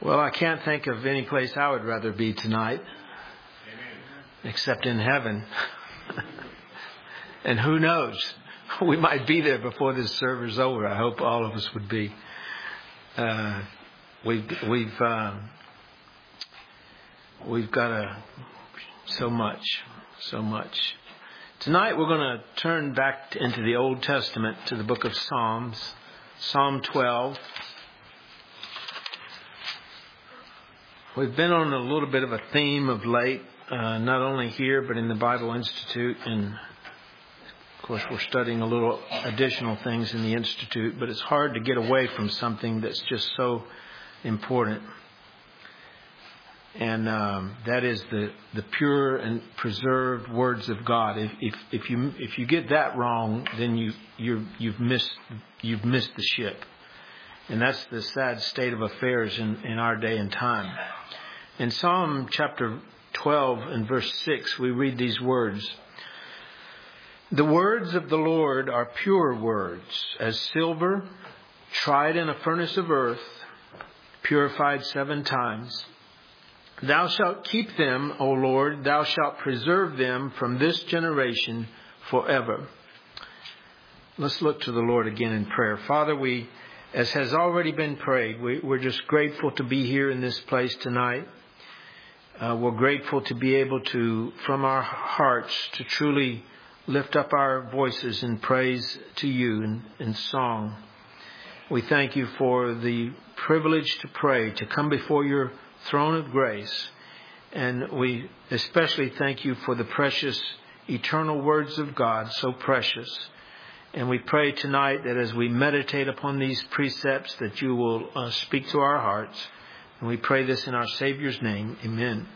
Well, I can't think of any place I would rather be tonight except in heaven. And who knows? We might be there before this server's over. I hope all of us would be. We've got so much. Tonight we're going to turn back into the Old Testament to the book of Psalms, Psalm 12. We've been on a little bit of a theme of late, not only here but in the Bible Institute, and of course we're studying a little additional things in the Institute, but it's hard to get away from something that's just so important. And that is the pure and preserved words of God. If you get that wrong, then you've missed the ship, and that's the sad state of affairs in our day and time. In Psalm chapter 12 and verse 6, we read these words: "The words of the Lord are pure words, as silver tried in a furnace of earth, purified 7 times. Thou shalt keep them, O Lord, thou shalt preserve them from this generation forever." Let's look to the Lord again in prayer. Father, as has already been prayed, we're just grateful to be here in this place tonight. We're grateful to be able to, from our hearts, to truly lift up our voices in praise to you in song. We thank you for the privilege to pray, to come before your throne of grace. And we especially thank you for the precious eternal words of God, so precious. And we pray tonight that as we meditate upon these precepts, that you will speak to our hearts. And we pray this in our Savior's name. Amen.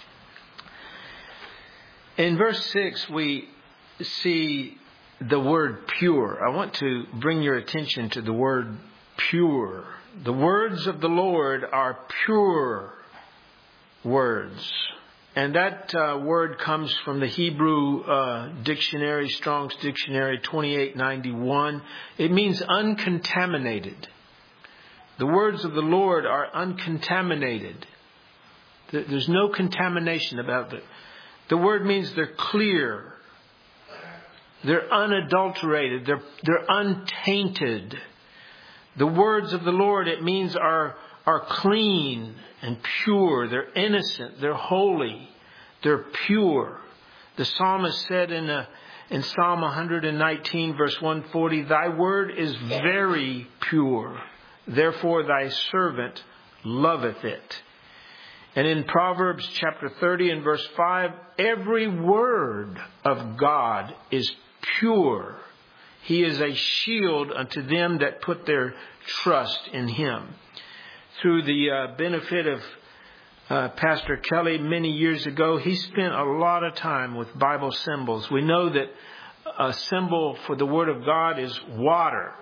In verse 6, we see the word pure. I want to bring your attention to the word pure. The words of the Lord are pure words. And that word comes from the Hebrew dictionary, Strong's Dictionary 2891. It means uncontaminated. The words of the Lord are uncontaminated. There's no contamination about it. The word means they're clear. They're unadulterated. They're untainted. The words of the Lord, it means, are clean and pure. They're innocent. They're holy. They're pure. The psalmist said in Psalm 119, verse 140, "Thy word is very pure. Therefore thy servant loveth it." And in Proverbs chapter 30 and verse 5, "Every word of God is pure. He is a shield unto them that put their trust in him." Through the benefit of Pastor Kelly many years ago, he spent a lot of time with Bible symbols. We know that a symbol for the Word of God is water.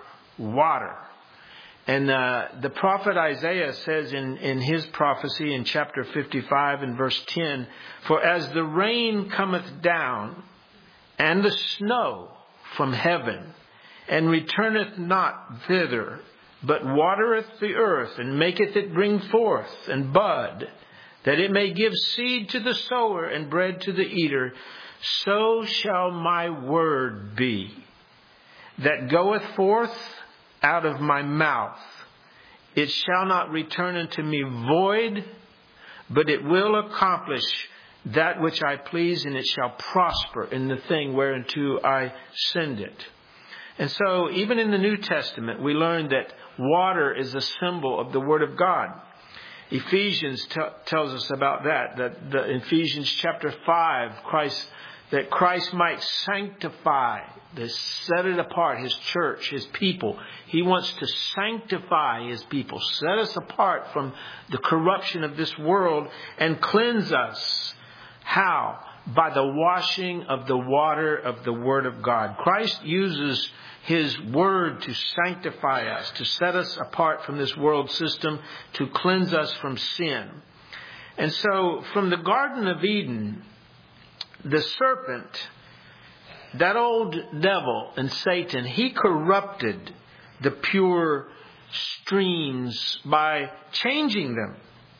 And the prophet Isaiah says in his prophecy in chapter 55 and verse 10, "For as the rain cometh down and the snow from heaven, and returneth not thither, but watereth the earth, and maketh it bring forth and bud, that it may give seed to the sower and bread to the eater, so shall my word be that goeth forth out of my mouth. It shall not return unto me void, but it will accomplish that which I please, and it shall prosper in the thing whereunto I send it." And so even in the New Testament, we learn that water is a symbol of the Word of God. Ephesians tells us about that in Ephesians chapter 5, that Christ might sanctify, set it apart, his church, his people. He wants to sanctify his people, set us apart from the corruption of this world and cleanse us. How? By the washing of the water of the Word of God. Christ uses his Word to sanctify us, to set us apart from this world system, to cleanse us from sin. And so from the Garden of Eden, the serpent, that old devil and Satan, he corrupted the pure streams by changing them.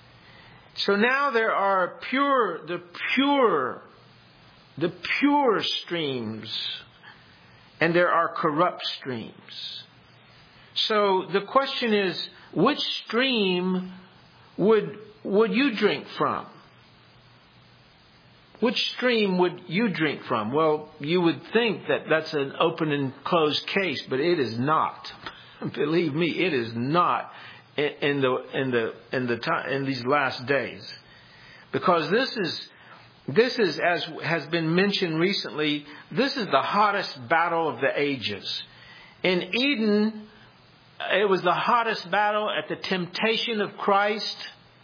So now there are the pure streams, and there are corrupt streams. So the question is, which stream would you drink from? Which stream would you drink from? Well, you would think that that's an open and closed case, but it is not. Believe me, it is not in these last days, because this is, as has been mentioned recently, this is the hottest battle of the ages. In Eden, it was the hottest battle at the temptation of Christ.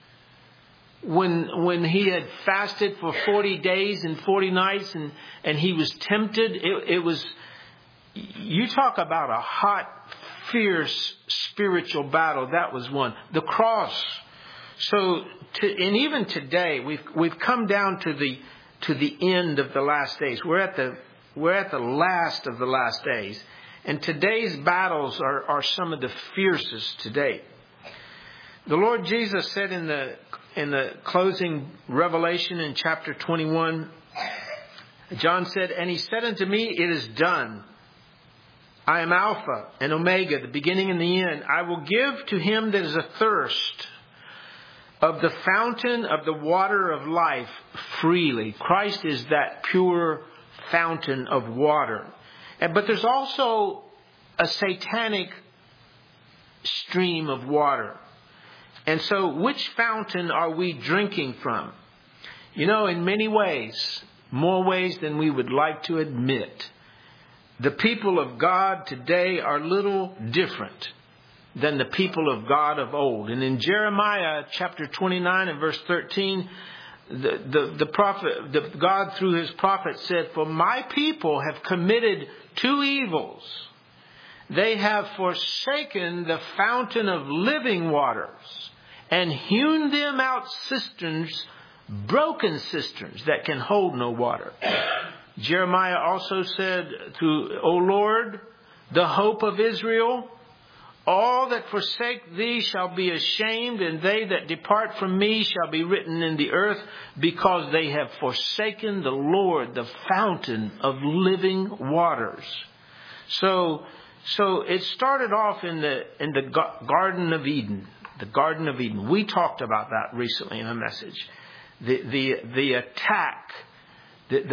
When he had fasted for 40 days and 40 nights and he was tempted, it was, you talk about a hot, fierce spiritual battle. That was one. The cross. So, and even today, we've come down to the end of the last days. We're at the last of the last days. And today's battles are some of the fiercest today. The Lord Jesus said in the closing revelation in chapter 21, John said, "And he said unto me, it is done. I am Alpha and Omega, the beginning and the end. I will give to him that is athirst of the fountain of the water of life freely." Christ is that pure fountain of water. But there's also a satanic stream of water. And so which fountain are we drinking from? You know, in many ways, more ways than we would like to admit, the people of God today are little different than the people of God of old. And in Jeremiah chapter 29 and verse 13, the prophet, God through his prophet said, "For my people have committed two evils. They have forsaken the fountain of living waters and hewn them out cisterns, broken cisterns that can hold no water." Jeremiah also said, "O Lord, the hope of Israel, all that forsake thee shall be ashamed, and they that depart from me shall be written in the earth, because they have forsaken the Lord, the fountain of living waters." So it started off in the Garden of Eden. The Garden of Eden. We talked about that recently in a message. The attack, at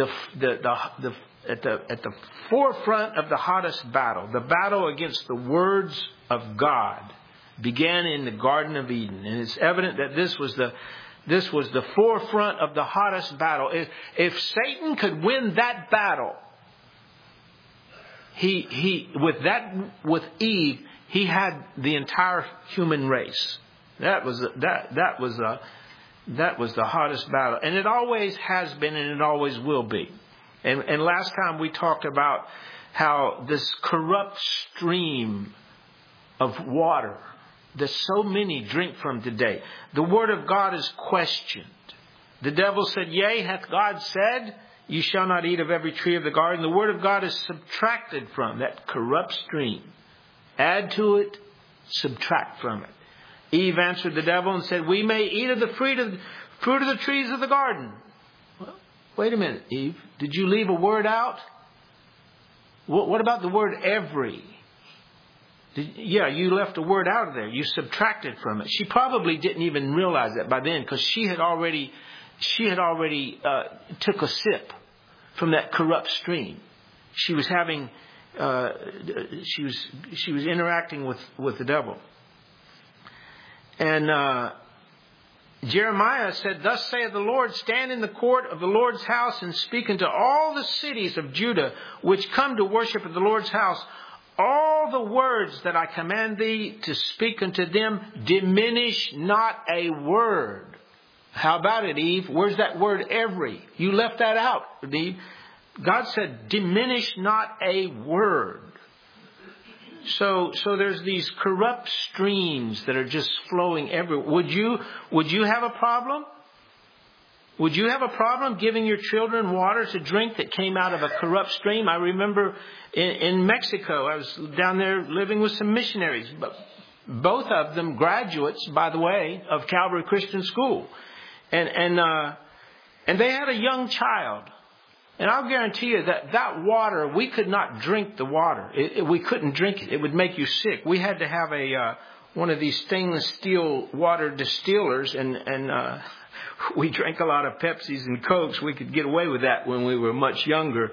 the forefront of the hottest battle, the battle against the words of God, began in the Garden of Eden, and it's evident that this was the forefront of the hottest battle. If Satan could win that battle, with Eve, he had the entire human race. That was the hottest battle, and it always has been, and it always will be. And last time we talked about how this corrupt stream of water that so many drink from today, the Word of God is questioned. The devil said, "Yea, hath God said, you shall not eat of every tree of the garden." The Word of God is subtracted from that corrupt stream. Add to it, subtract from it. Eve answered the devil and said, "We may eat of the fruit of the trees of the garden." Well, wait a minute, Eve. Did you leave a word out? What about the word every? You left a word out of there. You subtracted from it. She probably didn't even realize that by then, because she had already took a sip from that corrupt stream. She was having, she was interacting with the devil. And Jeremiah said, "Thus saith the Lord, stand in the court of the Lord's house and speak unto all the cities of Judah, which come to worship at the Lord's house, all the words that I command thee to speak unto them, diminish not a word." How about it, Eve? Where's that word every? You left that out, Eve. God said, diminish not a word. So there's these corrupt streams that are just flowing everywhere. Would you have a problem? Would you have a problem giving your children water to drink that came out of a corrupt stream? I remember in Mexico, I was down there living with some missionaries, but both of them graduates, by the way, of Calvary Christian School. And they had a young child. And I'll guarantee you that water, we could not drink the water. We couldn't drink it. It would make you sick. We had to have one of these stainless steel water distillers, and we drank a lot of Pepsis and Cokes. We could get away with that when we were much younger,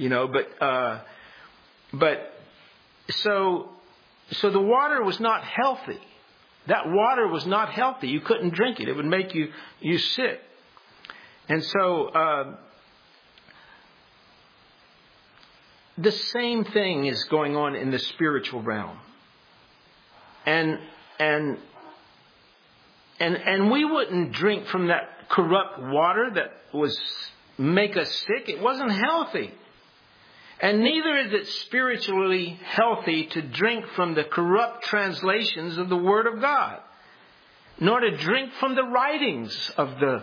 But so the water was not healthy. That water was not healthy. You couldn't drink it. It would make you sick. And so the same thing is going on in the spiritual realm. And we wouldn't drink from that corrupt water that was make us sick. It wasn't healthy. And neither is it spiritually healthy to drink from the corrupt translations of the Word of God, nor to drink from the writings of the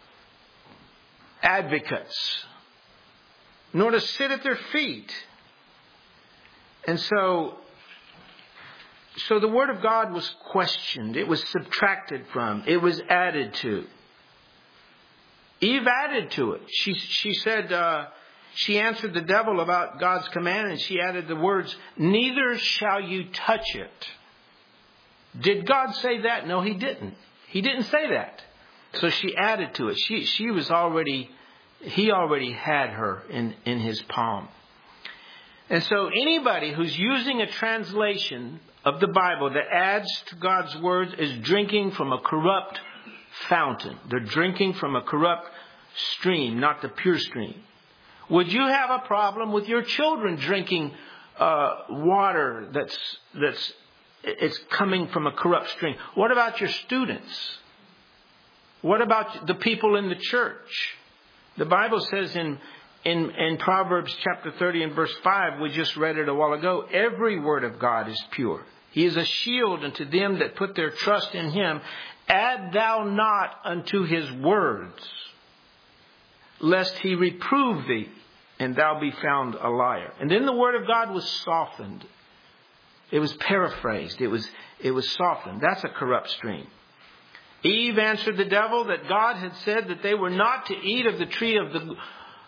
advocates, nor to sit at their feet. And so the Word of God was questioned. It was subtracted from. It was added to. Eve added to it. She said, she answered the devil about God's command, and she added the words, "Neither shall you touch it." Did God say that? No, He didn't. He didn't say that. So she added to it. He already had her in his palm. And so anybody who's using a translation of the Bible that adds to God's words is drinking from a corrupt fountain. They're drinking from a corrupt stream, not the pure stream. Would you have a problem with your children drinking water it's coming from a corrupt stream? What about your students? What about the people in the church? The Bible says in Proverbs chapter 30 and verse 5, we just read it a while ago, every word of God is pure. He is a shield unto them that put their trust in Him. Add thou not unto His words, lest He reprove thee, and thou be found a liar. And then the word of God was softened. It was paraphrased. It was softened. That's a corrupt stream. Eve answered the devil that God had said that they were not to eat of the tree of the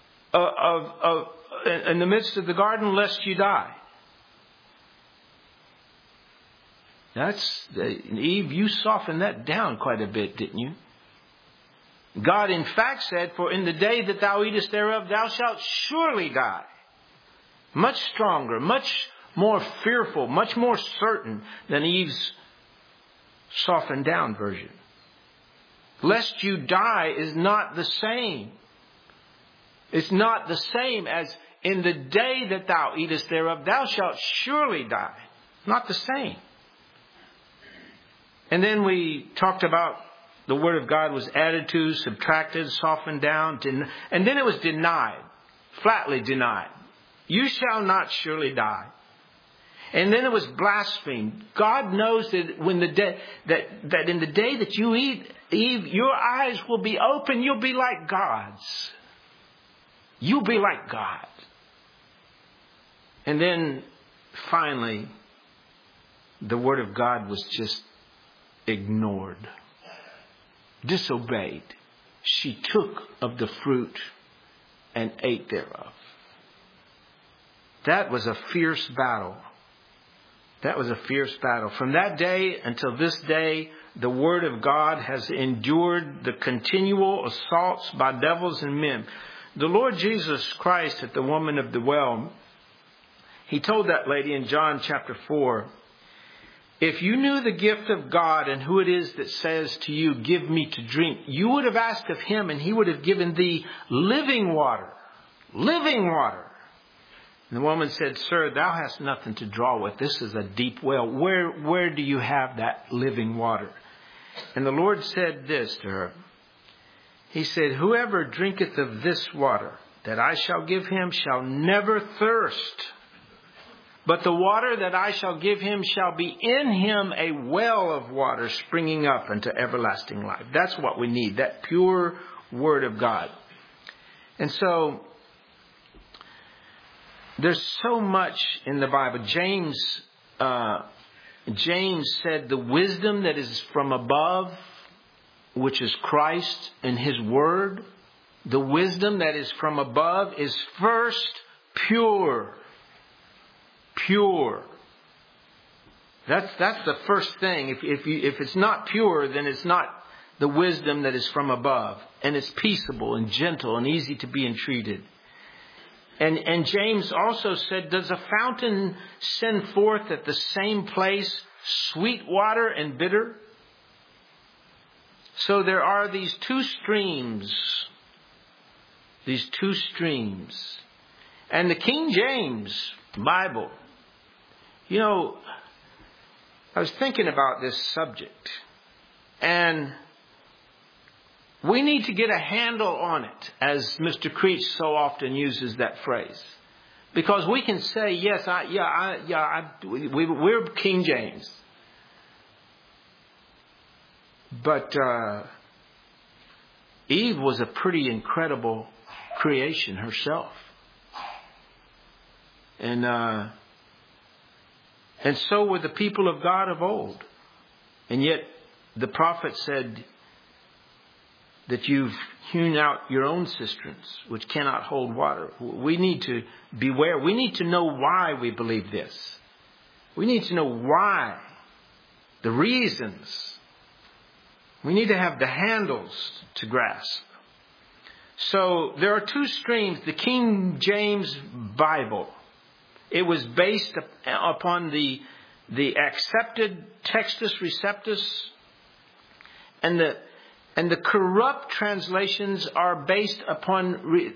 in the midst of the garden, lest you die. Eve, you softened that down quite a bit, didn't you? God in fact said, "For in the day that thou eatest thereof, thou shalt surely die." Much stronger, much more fearful, much more certain than Eve's softened down version. Lest you die is not the same. It's not the same as in the day that thou eatest thereof, thou shalt surely die. Not the same. And then we talked about the Word of God was added to, subtracted, softened down, and then it was denied, flatly denied. You shall not surely die. And then it was blasphemed. God knows that when the day that in the day that you eat, Eve, your eyes will be open. You'll be like God's. You'll be like God. And then finally, the Word of God was just ignored, disobeyed. She took of the fruit and ate thereof. That was a fierce battle. That was a fierce battle. From that day until this day, the Word of God has endured the continual assaults by devils and men. The Lord Jesus Christ at the woman of the well, He told that lady in John chapter 4, "If you knew the gift of God and who it is that says to you, 'Give me to drink,' you would have asked of Him and He would have given thee living water." Living water. And the woman said, "Sir, thou hast nothing to draw with. This is a deep well. Where do you have that living water?" And the Lord said this to her. He said, "Whoever drinketh of this water that I shall give him shall never thirst. But the water that I shall give him shall be in him a well of water springing up unto everlasting life." That's what we need, that pure Word of God. And so there's so much in the Bible. James said the wisdom that is from above which is Christ and His Word, the wisdom that is from above, is first pure. Pure. That's the first thing. If it's not pure, then it's not the wisdom that is from above. And it's peaceable and gentle and easy to be entreated. And James also said, does a fountain send forth at the same place sweet water and bitter? So there are these two streams. These two streams. And the King James Bible, you know, I was thinking about this subject, and we need to get a handle on it, as Mr. Creech so often uses that phrase. Because we can say, yes, we're King James. But Eve was a pretty incredible creation herself. And so were the people of God of old. And yet the prophet said that you've hewn out your own cisterns, which cannot hold water. We need to beware. We need to know why we believe this. We need to know why. The reasons. We need to have the handles to grasp. So there are two streams. The King James Bible. It was based upon the accepted Textus Receptus, and the corrupt translations are based upon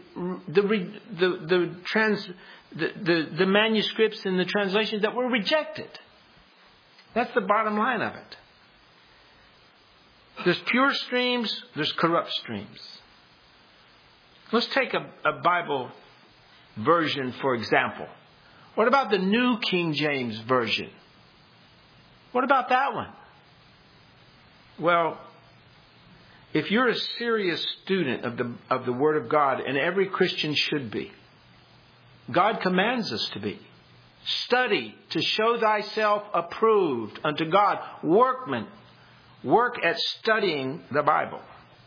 the manuscripts and the translations that were rejected. That's the bottom line of it. There's pure streams, there's corrupt streams. Let's take a Bible version, for example. What about the New King James Version? What about that one? Well, if you're a serious student of the Word of God, and every Christian should be, God commands us to be. Study to show thyself approved unto God. Workman, work at studying the Bible.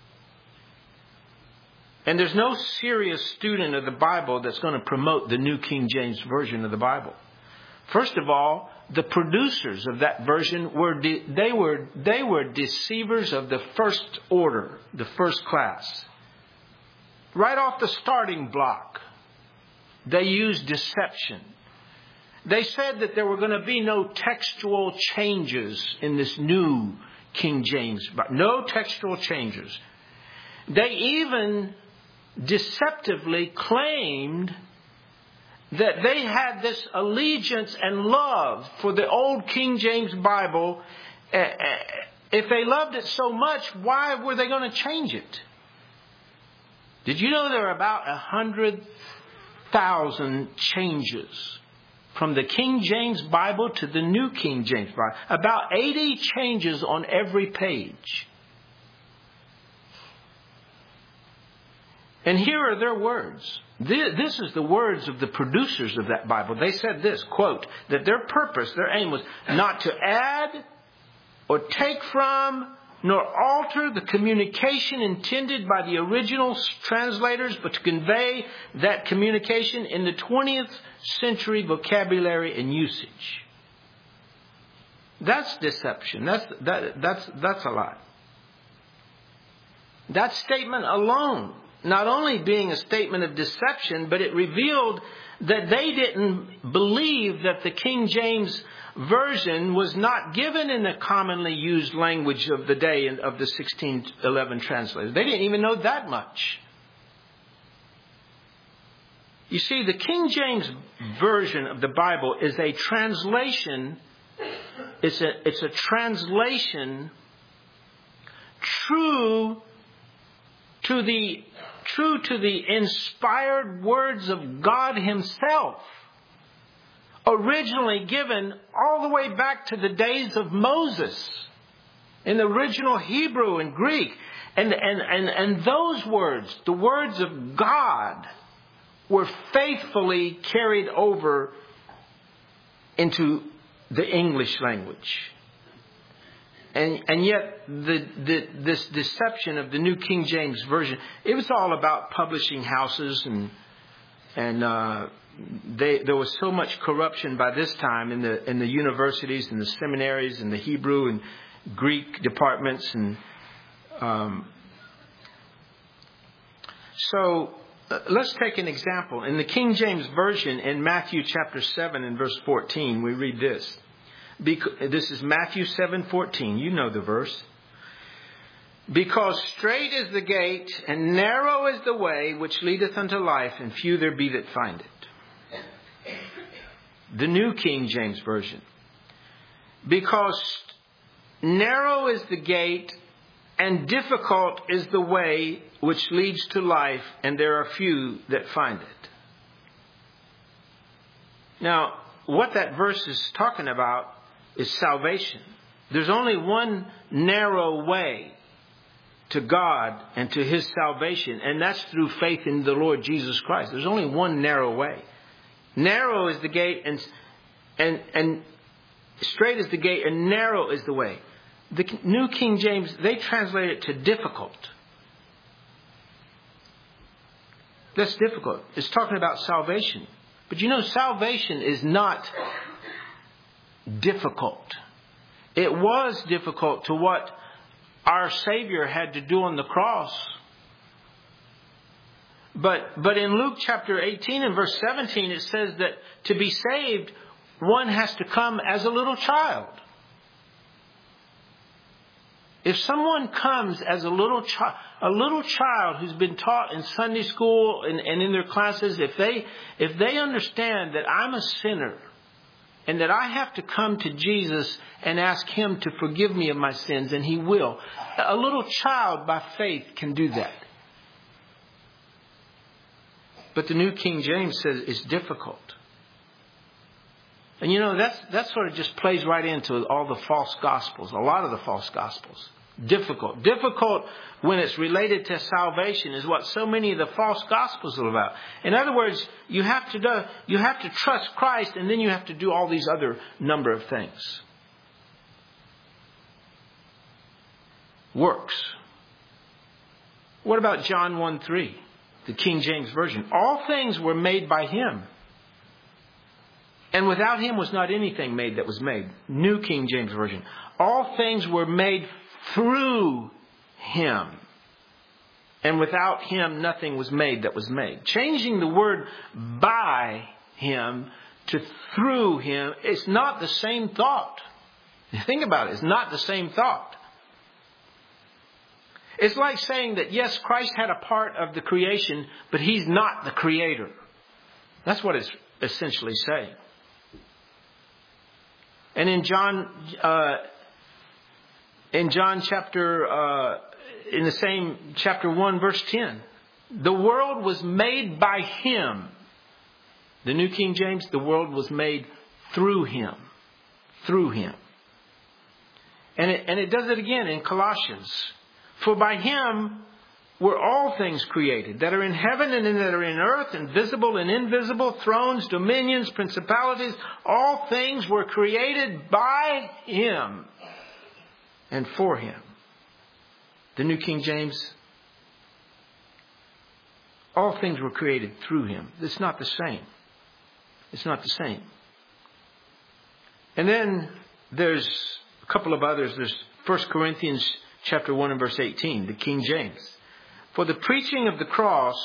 And there's no serious student of the Bible that's going to promote the New King James Version of the Bible. First of all, the producers of that version were deceivers of the first order, the first class. Right off the starting block, they used deception. They said that there were going to be no textual changes in this New King James Bible. No textual changes. They even deceptively claimed that they had this allegiance and love for the old King James Bible. If they loved it so much, why were they going to change it? Did you know there are about 100,000 changes from the King James Bible to the New King James Bible? About 80 changes on every page. And here are their words. This is the words of the producers of that Bible. They said this, quote, that their purpose, their aim was not to add or take from nor alter the communication intended by the original translators, but to convey that communication in the 20th century vocabulary and usage. That's deception. That's a lie. That statement alone, not only being a statement of deception, but it revealed that they didn't believe that the King James Version was not given in the commonly used language of the day of the 1611 translators. They didn't even know that much. You see, the King James Version of the Bible is a translation. It's a translation true to the inspired words of God Himself, originally given all the way back to the days of Moses in the original Hebrew and Greek. And those words, the words of God, were faithfully carried over into the English language. And yet this deception of the New King James Version, it was all about publishing houses and there was so much corruption by this time in the universities and the seminaries and the Hebrew and Greek departments and so let's take an example. In the King James Version, in Matthew chapter 7 and verse 14, we read this. This is Matthew 7:14. You know the verse. Because straight is the gate and narrow is the way which leadeth unto life, and few there be that find it. The New King James Version. Because narrow is the gate and difficult is the way which leads to life, and there are few that find it. Now, what that verse is talking about is salvation. There's only one narrow way to God and to His salvation, and that's through faith in the Lord Jesus Christ. There's only one narrow way. Narrow is the gate, and straight is the gate, and narrow is the way. The New King James, they translate it to difficult. That's difficult. It's talking about salvation. But you know, salvation is not difficult. It was difficult to what our Savior had to do on the cross. But in Luke chapter 18 and verse 17, it says that to be saved, one has to come as a little child. If someone comes as a little child who's been taught in Sunday school and in their classes, if they understand that I'm a sinner and that I have to come to Jesus and ask Him to forgive me of my sins, and He will. A little child by faith can do that. But the New King James says it's difficult. And you know, that sort of just plays right into all the false gospels, a lot of the false gospels. Difficult. Difficult when it's related to salvation is what so many of the false gospels are about. In other words, you have to trust Christ, and then you have to do all these other number of things. Works. What about John 1:3, the King James Version? All things were made by Him, and without Him was not anything made that was made. New King James Version. All things were made through Him, and without Him nothing was made that was made. Changing the word by Him to through Him, it's not the same thought. Think about it. It's not the same thought. It's like saying that, yes, Christ had a part of the creation, but He's not the creator. That's what it's essentially saying. And in John chapter, in the same chapter 1, verse 10, the world was made by Him. The New King James, the world was made through Him. Through Him. And it does it again in Colossians. For by Him were all things created, that are in heaven and that are in earth, and visible and invisible, thrones, dominions, principalities. All things were created by Him and for Him. The New King James, all things were created through Him. It's not the same. It's not the same. And then there's a couple of others. There's 1 Corinthians chapter 1 and verse 18, the King James. For the preaching of the cross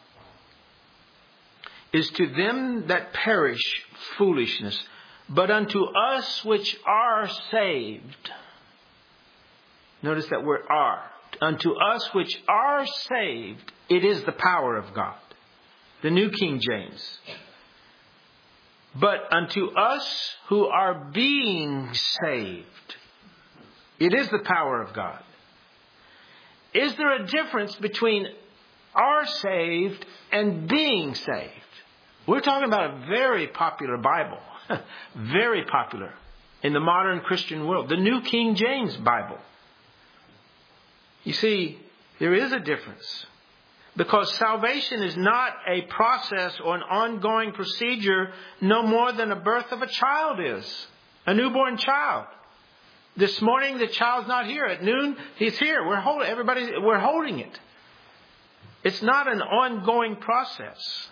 is to them that perish foolishness, but unto us which are saved. Notice that word are. Unto us which are saved, it is the power of God. The New King James. But unto us who are being saved, it is the power of God. Is there a difference between are saved and being saved? We're talking about a very popular Bible. Very popular in the modern Christian world. The New King James Bible. You see, there is a difference. Because salvation is not a process or an ongoing procedure no more than a birth of a child is. A newborn child. This morning, the child's not here. At noon, he's here. We're holding it. It's not an ongoing process.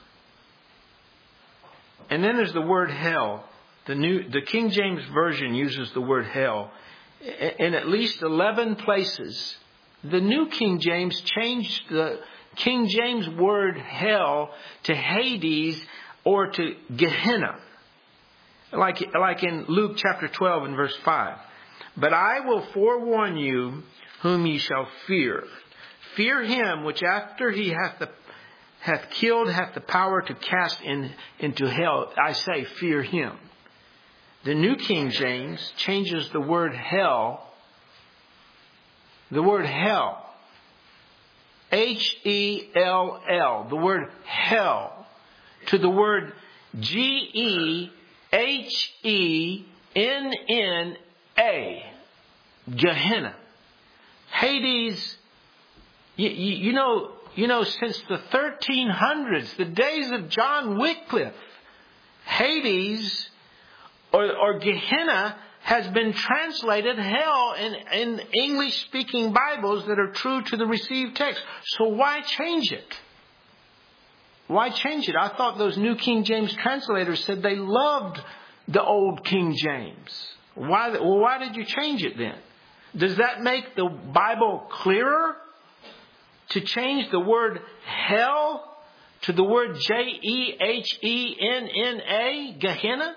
And then there's the word hell. The King James Version uses the word hell in at least 11 places. The New King James changed the King James word hell to Hades or to Gehenna. Like in Luke chapter 12 and verse 5. But I will forewarn you whom ye shall fear. Fear him which after he hath killed hath the power to cast into hell. I say, fear him. The New King James changes the word hell. The word hell. H-E-L-L. The word hell. To the word G-E-H-E-N-N-A. Gehenna. Hades. You know, since the 1300s, the days of John Wycliffe, Hades or Gehenna has been translated hell in English-speaking Bibles that are true to the received text. So why change it? Why change it? I thought those New King James translators said they loved the old King James. Why did you change it then? Does that make the Bible clearer? To change the word hell to the word Gehenna, Gehenna?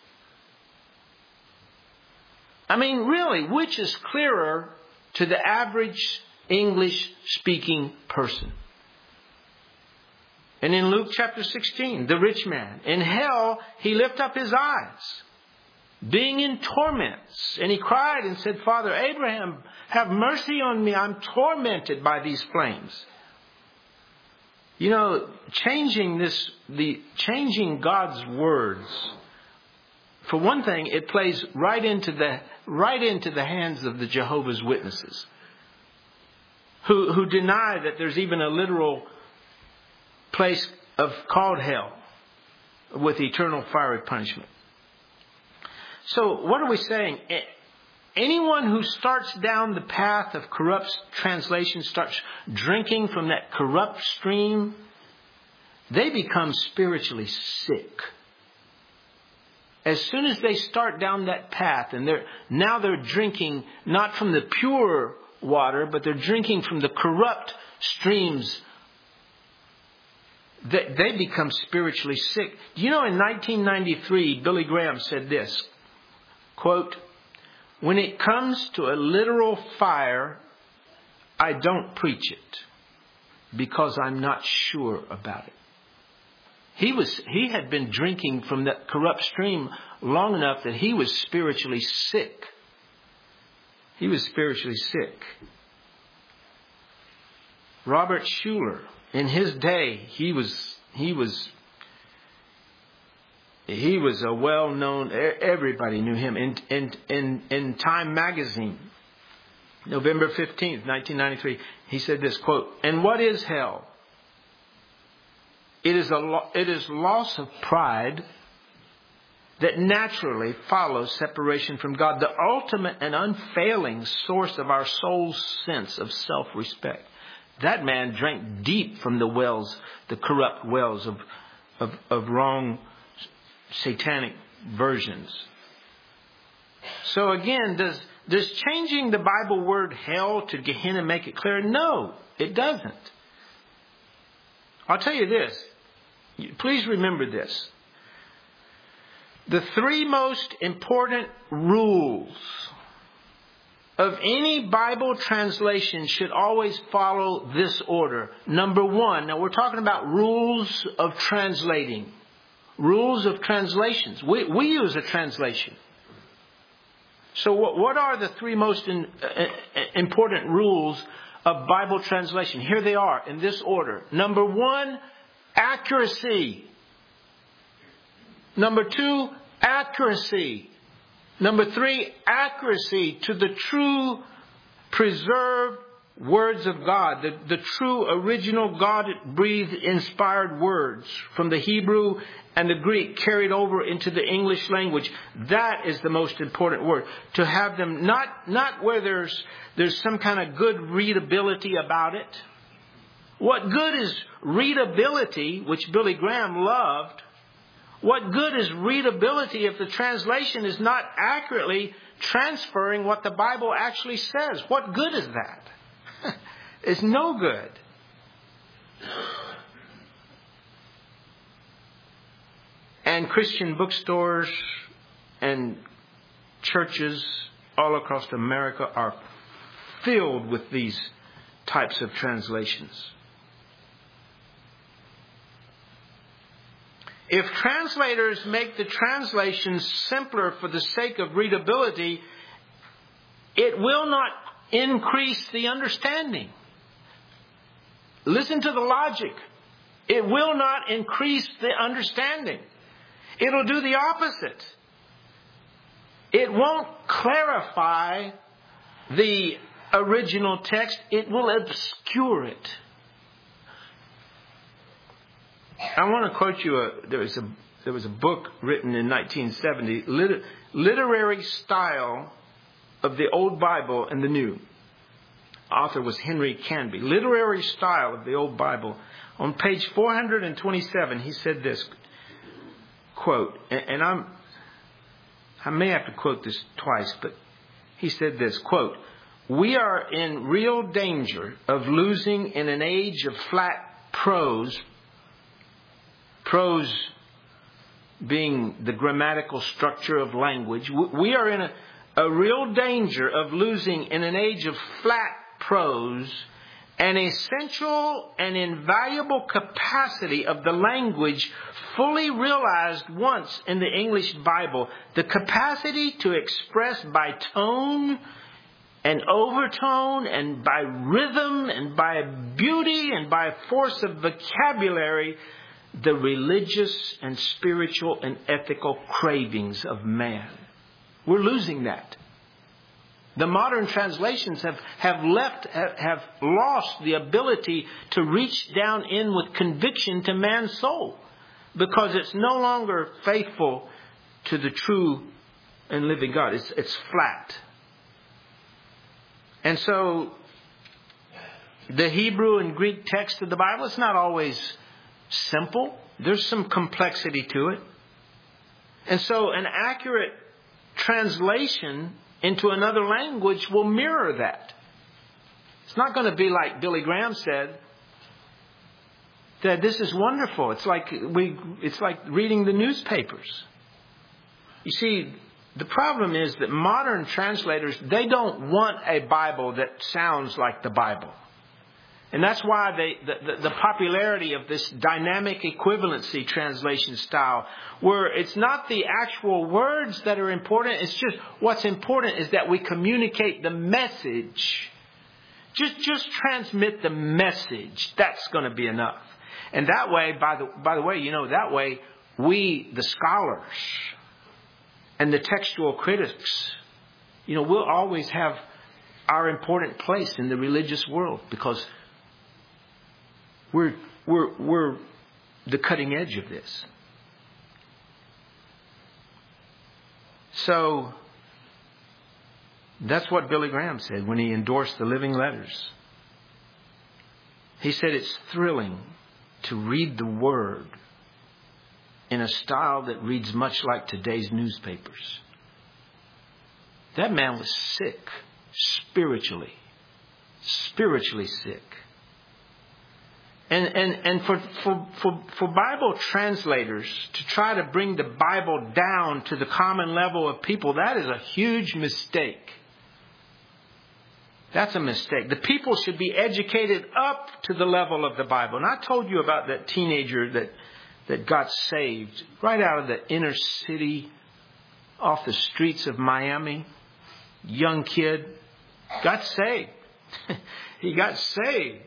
I mean, really, which is clearer to the average English-speaking person? And in Luke chapter 16, the rich man, in hell, he lifted up his eyes, being in torments. And he cried and said, Father Abraham, have mercy on me. I'm tormented by these flames. You know, changing God's words, for one thing, it plays right into the hands of the Jehovah's Witnesses, who deny that there's even a literal place called hell with eternal fiery punishment. So what are we saying? Anyone who starts down the path of corrupt translation, starts drinking from that corrupt stream, they become spiritually sick. As soon as they start down that path, and they're drinking not from the pure water, but they're drinking from the corrupt streams, they become spiritually sick. Do you know in 1993, Billy Graham said this, quote, when it comes to a literal fire, I don't preach it because I'm not sure about it. He had been drinking from that corrupt stream long enough that he was spiritually sick. He was spiritually sick. Robert Schuller, in his day, he was a well-known, everybody knew him. In Time magazine, November 15th, 1993, he said this, quote, and what is hell? It is loss of pride that naturally follows separation from God, the ultimate and unfailing source of our soul's sense of self-respect. That man drank deep from the wells, the corrupt wells of wrong satanic versions. So again, does changing the Bible word hell to Gehenna make it clear? No, it doesn't. I'll tell you this. Please remember this. The three most important rules of any Bible translation should always follow this order. Number one, now we're talking about rules of translating. Rules of translations. We use a translation. So what are the three most important rules of Bible translation? Here they are in this order. Number one, accuracy. Number two, accuracy. Number three, accuracy to the true, preserved words of God, the true original God-breathed inspired words from the Hebrew and the Greek carried over into the English language. That is the most important word. To have them not where there's some kind of good readability about it. What good is readability, which Billy Graham loved? What good is readability if the translation is not accurately transferring what the Bible actually says? What good is that? It's no good. And Christian bookstores and churches all across America are filled with these types of translations. If translators make the translations simpler for the sake of readability, it will not increase the understanding. Listen to the logic. It will not increase the understanding. It'll do the opposite. It won't clarify the original text. It will obscure it. I want to quote you. There was a book written in 1970, Literary Style of the Old Bible and the New. Author was Henry Canby. Literary Style of the Old Bible. On page 427, he said this quote, and I may have to quote this twice, but he said this quote: "We are in real danger of losing in an age of flat prose being the grammatical structure of language. We are in a real danger of losing in an age of flat prose an essential and invaluable capacity of the language fully realized once in the English Bible, the capacity to express by tone and overtone and by rhythm and by beauty and by force of vocabulary the religious and spiritual and ethical cravings of man." We're losing that. The modern translations have lost the ability to reach down in with conviction to man's soul because it's no longer faithful to the true and living God. It's flat. And so the Hebrew and Greek text of the Bible, it's not always simple. There's some complexity to it. And so an accurate translation into another language will mirror that. It's not going to be like Billy Graham said, that this is wonderful. It's like reading the newspapers. You see, the problem is that modern translators, they don't want a Bible that sounds like the Bible. And that's why the popularity of this dynamic equivalency translation style, where it's not the actual words that are important, it's just what's important is that we communicate the message. Just transmit the message. That's going to be enough. And that way, by the way, that way we, the scholars and the textual critics, we'll always have our important place in the religious world because we're the cutting edge of this. So that's what Billy Graham said when he endorsed the Living Letters. He said it's thrilling to read the Word in a style that reads much like today's newspapers. That man was sick, spiritually sick. And for Bible translators to try to bring the Bible down to the common level of people, that is a huge mistake. That's a mistake. The people should be educated up to the level of the Bible. And I told you about that teenager that got saved right out of the inner city, off the streets of Miami. Young kid, got saved. He got saved.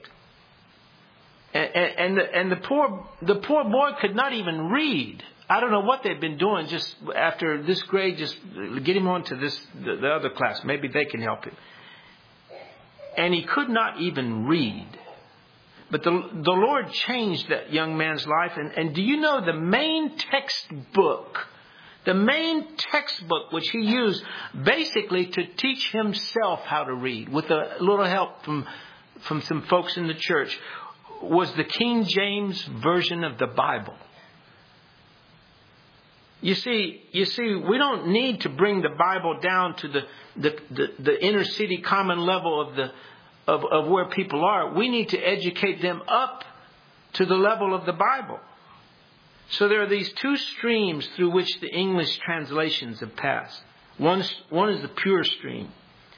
And the poor boy could not even read. I don't know what they've been doing just after this grade. Just get him on to the other class. Maybe they can help him. and he could not even read. But the Lord changed that young man's life. And do you know the main textbook which he used basically to teach himself how to read, with a little help from some folks in the church, was the King James Version of the Bible. You see, we don't need to bring the Bible down to the inner city common level of where people are. We need to educate them up to the level of the Bible. So there are these two streams through which the English translations have passed. One is the pure stream.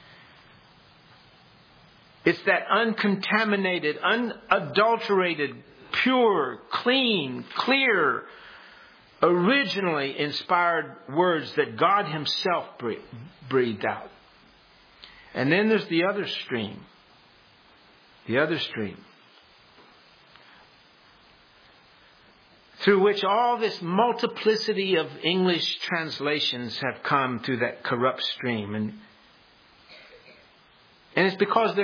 It's that uncontaminated, unadulterated, pure, clean, clear, originally inspired words that God Himself breathed out. And then there's the other stream. The other stream. Through which all this multiplicity of English translations have come through that corrupt stream. And it's because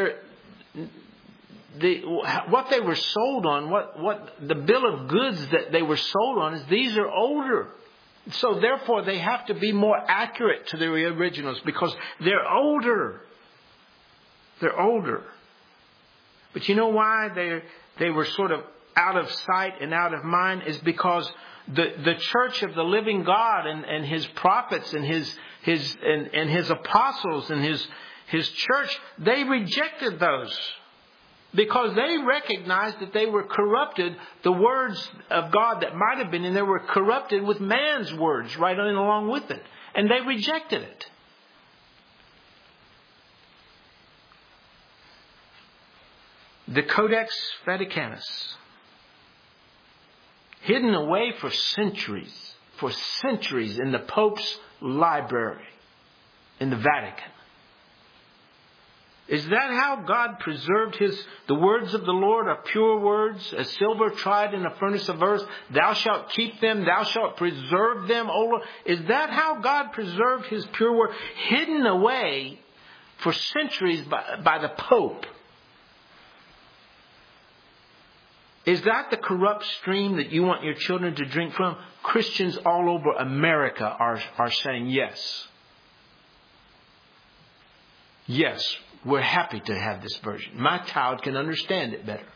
what they were sold on, what the bill of goods that they were sold on is these are older. So therefore they have to be more accurate to the originals because they're older. They're older. But you know why they were sort of out of sight and out of mind? Is because the church of the living God and His prophets and His apostles and His church, they rejected those. Because they recognized that they were corrupted, the words of God that might have been, and they were corrupted with man's words right in along with it. And they rejected it. The Codex Vaticanus, hidden away for centuries in the Pope's library in the Vatican. Is that how God preserved the words of the Lord are pure words, as silver tried in a furnace of earth? Thou shalt keep them, thou shalt preserve them, O Lord. Is that how God preserved His pure word? Hidden away for centuries by the Pope. Is that the corrupt stream that you want your children to drink from? Christians all over America are saying yes. Yes, we're happy to have this version. My child can understand it better.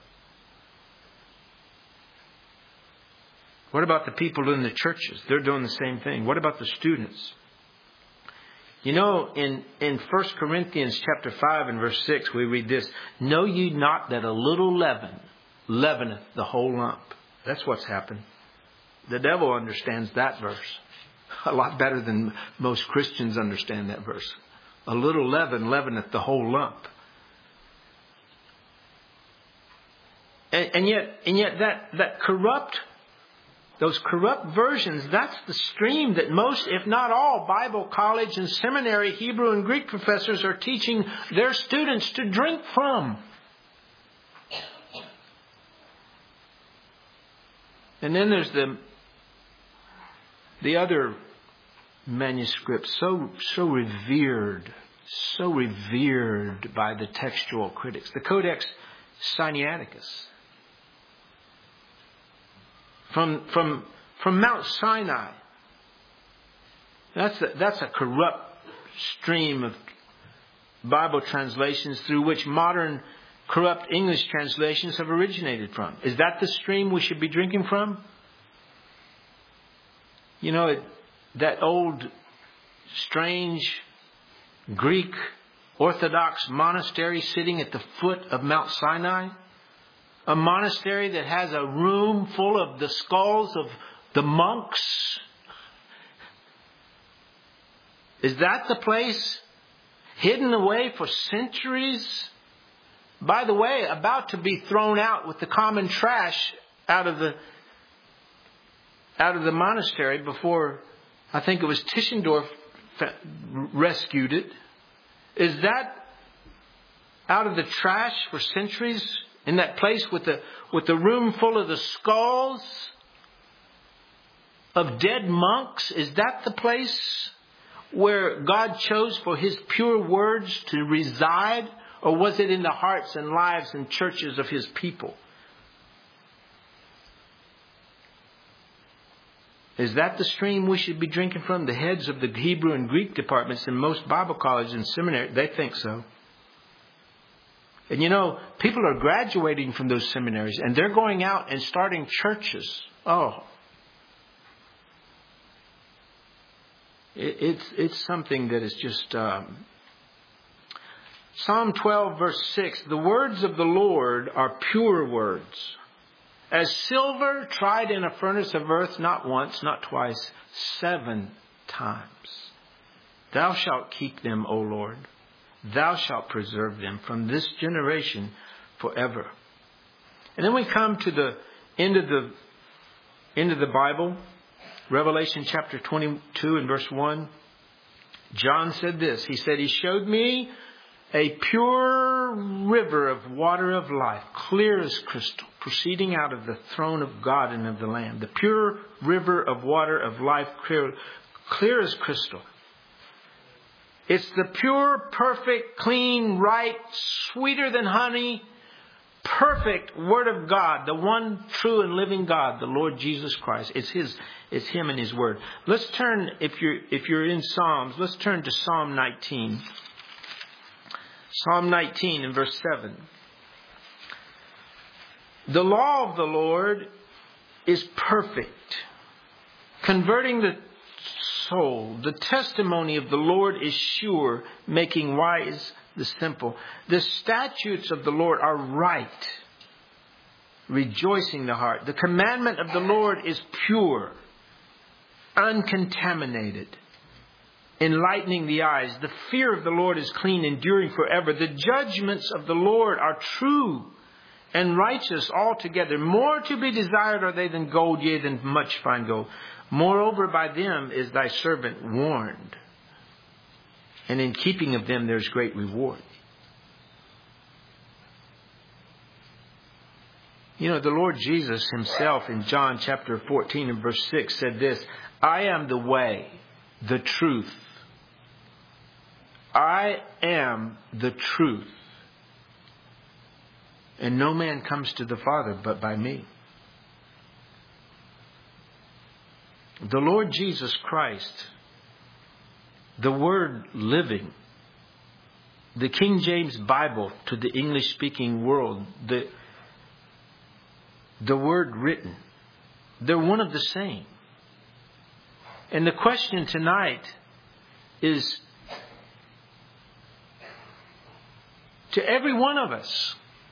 What about the people in the churches? They're doing the same thing. What about the students? You know, in 1 Corinthians chapter 5 and verse 6, we read this: Know ye not that a little leaven leaveneth the whole lump? That's what's happened. The devil understands that verse a lot better than most Christians understand that verse. A little leaven leaveneth the whole lump. And yet that corrupt, those corrupt versions, that's the stream that most, if not all, Bible college and seminary Hebrew and Greek professors are teaching their students to drink from. And then there's the other manuscript, so revered by the textual critics, the Codex Sinaiticus, from Mount Sinai. That's a corrupt stream of Bible translations through which modern corrupt English translations have originated from. Is that the stream we should be drinking from? You know, that old, strange Greek Orthodox monastery sitting at the foot of Mount Sinai, a monastery that has a room full of the skulls of the monks. Is that the place hidden away for centuries? By the way, about to be thrown out with the common trash out of the monastery before, I think it was Tischendorf rescued it. Is that out of the trash for centuries in that place with the room full of the skulls of dead monks? Is that the place where God chose for His pure words to reside? Or was it in the hearts and lives and churches of His people? Is that the stream we should be drinking from? The heads of the Hebrew and Greek departments in most Bible colleges and seminaries, they think so. And you know, people are graduating from those seminaries and they're going out and starting churches. Oh, it's something that is just... Psalm 12 verse 6, the words of the Lord are pure words. As silver tried in a furnace of earth, not once, not twice, 7 times. Thou shalt keep them, O Lord. Thou shalt preserve them from this generation forever. And then we come to the end of the Bible, Revelation chapter 22 and verse 1. John said this. He said, He showed me a pure river of water of life, clear as crystal, proceeding out of the throne of God and of the Lamb. The pure river of water of life, clear as crystal. It's the pure, perfect, clean, right, sweeter than honey, perfect Word of God, the one true and living God, the Lord Jesus Christ. It's Him and His Word. Let's turn, if you're in Psalms, let's turn to Psalm 19. Psalm 19 and verse 7. The law of the Lord is perfect, converting the soul. The testimony of the Lord is sure, making wise the simple. The statutes of the Lord are right, rejoicing the heart. The commandment of the Lord is pure, uncontaminated, enlightening the eyes. The fear of the Lord is clean, enduring forever. The judgments of the Lord are true and righteous altogether. More to be desired are they than gold, yea, than much fine gold. Moreover, by them is thy servant warned, and in keeping of them there's great reward. You know, the Lord Jesus Himself in John chapter 14 and verse 6 said this, I am the way, the truth. I am the truth. And no man comes to the Father but by me. The Lord Jesus Christ, the Word living, the King James Bible to the English-speaking world, the Word written, they're one of the same. And the question tonight is, to every one of us,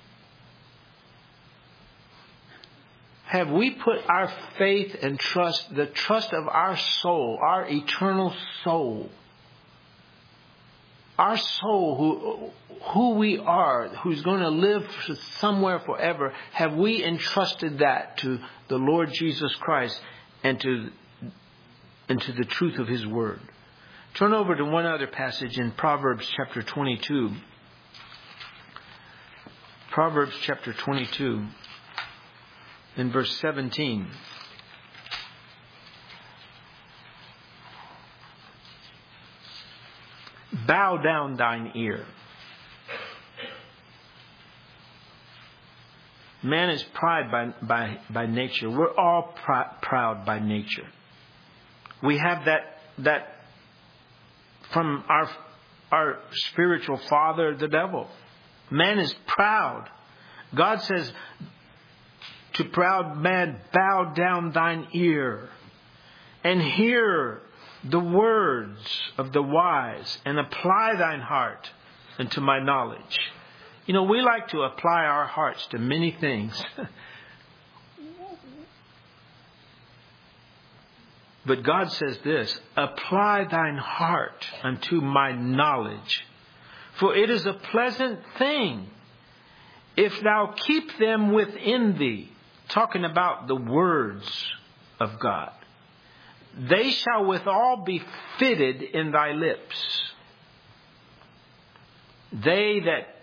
have we put our faith and trust, the trust of our soul, our eternal soul, our soul who we are, who's going to live somewhere forever, have we entrusted that to the Lord Jesus Christ and to the truth of His Word? Turn over to one other passage in Proverbs chapter 22. Proverbs chapter 22 in verse 17. Bow down thine ear. Man is proud by nature. We're all proud by nature. We have that from our spiritual father, the devil. Man is proud. God says to proud man, bow down thine ear and hear the words of the wise, and apply thine heart unto my knowledge. You know, we like to apply our hearts to many things. But God says this, apply thine heart unto my knowledge. For it is a pleasant thing if thou keep them within thee. Talking about the words of God. They shall withal be fitted in thy lips. They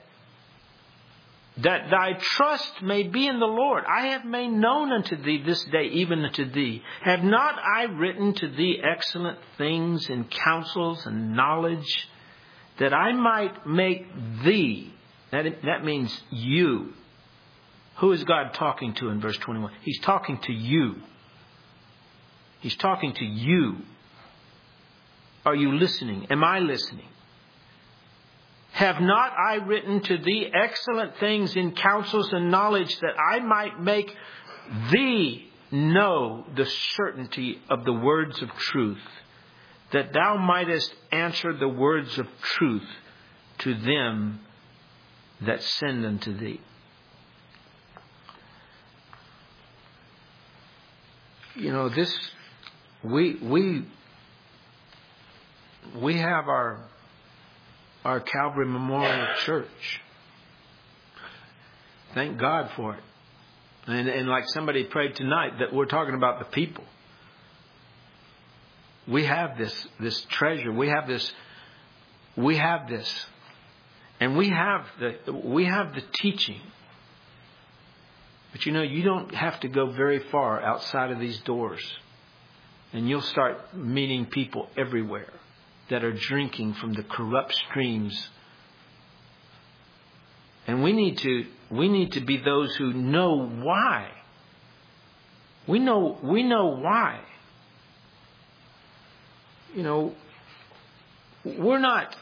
that thy trust may be in the Lord. I have made known unto thee this day, even unto thee. Have not I written to thee excellent things and counsels and knowledge, that I might make thee That means you. Who is God talking to in verse 21? He's talking to you. He's talking to you. Are you listening? Am I listening? Have not I written to thee excellent things in counsels and knowledge, that I might make thee know the certainty of the words of truth, that thou mightest answer the words of truth to them that send unto thee. You know, this, we have our Calvary Memorial Church. Thank God for it. And like somebody prayed tonight, that we're talking about the people. We have this treasure. We have this. And we have the teaching. But you know, you don't have to go very far outside of these doors, and you'll start meeting people everywhere that are drinking from the corrupt streams. And we need to be those who know why. We know why. You know, we're not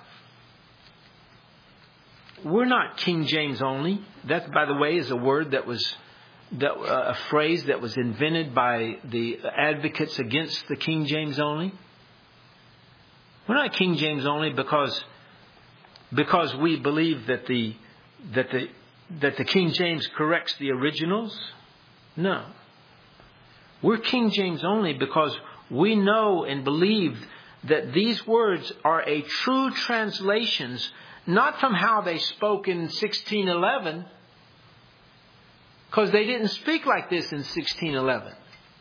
King James only. That, by the way, is a word a phrase that was invented by the advocates against the King James only. We're not King James only because we believe that the King James corrects the originals. No. We're King James only because we know and believe that these words are a true translations, not from how they spoke in 1611, because they didn't speak like this in 1611.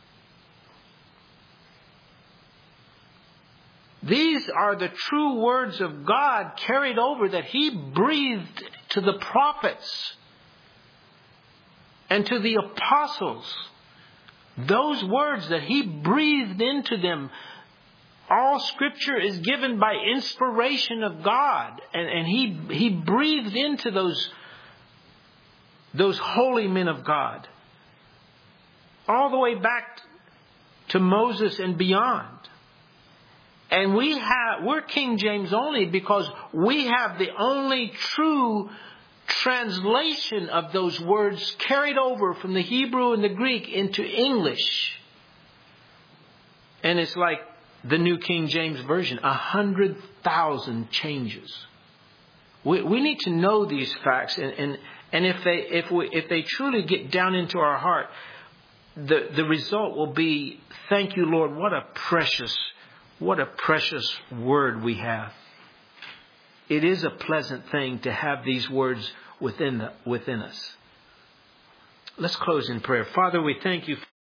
These are the true words of God carried over that He breathed to the prophets and to the apostles. Those words that He breathed into them. All Scripture is given by inspiration of God. And He breathed into those holy men of God. All the way back to Moses and beyond. And we're King James only because we have the only true translation of those words carried over from the Hebrew and the Greek into English. And it's like the New King James Version, 100,000 changes. We need to know these facts, and if they truly get down into our heart, the result will be, thank you, Lord, what a precious word we have. It is a pleasant thing to have these words within us. Let's close in prayer. Father, we thank you